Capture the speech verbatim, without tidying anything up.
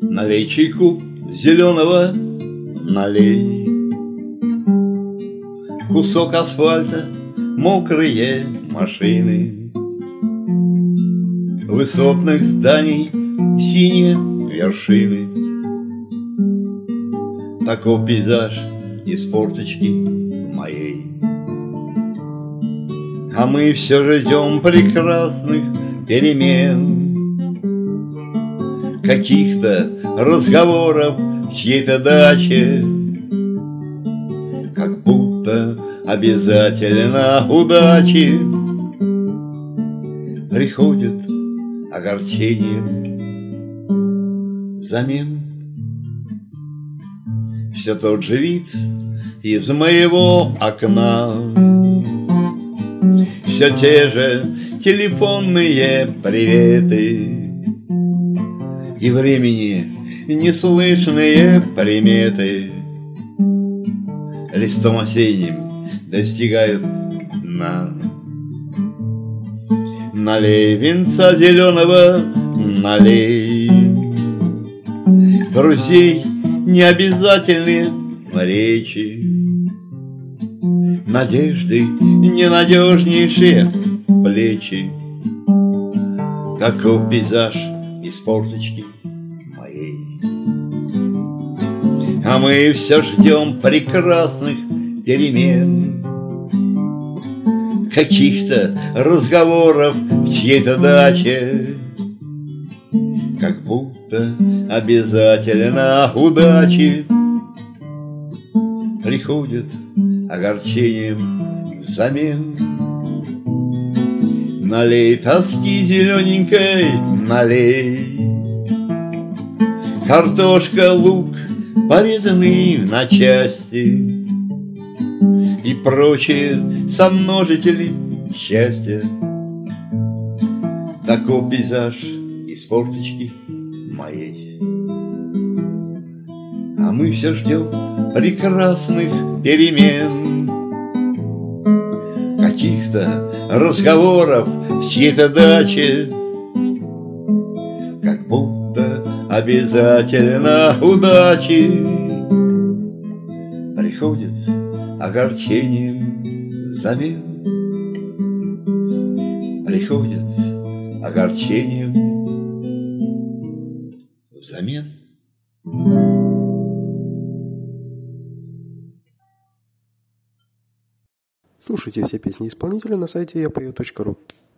Налей чайку зеленого, налей. Кусок асфальта, мокрые машины, высотных зданий синие вершины. Таков пейзаж из форточки моей. А мы все ждем прекрасных перемен, каких-то разговоров в чьей-то даче, как будто обязательно удачи приходит огорчение взамен. Все тот же вид из моего окна, все те же телефонные приветы и времени неслышные приметы листом осенним достигают дна. Налей винца зеленого, налей. Друзей необязательные речи, надежды ненадежнейшие плечи. Каков пейзаж из форточки моей. А мы все ждем прекрасных перемен, каких-то разговоров в чьей-то даче, как будто обязательно удачи приходит огорчением взамен. Налей тоски зелененькой, налей. Картошка, лук, порезанный на части, и прочие сомножители счастья. Таков пейзаж из форточки моей. А мы все ждем прекрасных перемен, каких-то разговоров в чьей-то даче, как будто обязательно удачи приходит огорчением взамен. Приходит огорчением взамен. Слушайте все песни исполнителя на сайте я пою точка ру.